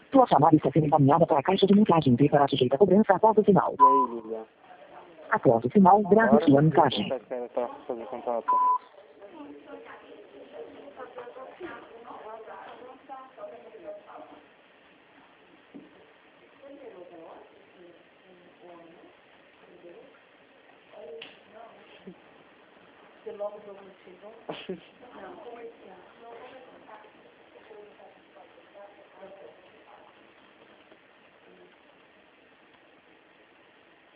Sua chamada está sendo encaminhada para a caixa de mensagem e será sujeita a cobrança após o sinal. E aí, Lívia? Após o sinal, grave sua mensagem. Como é que era para fazer contato? Logo o jogo chegou? Não.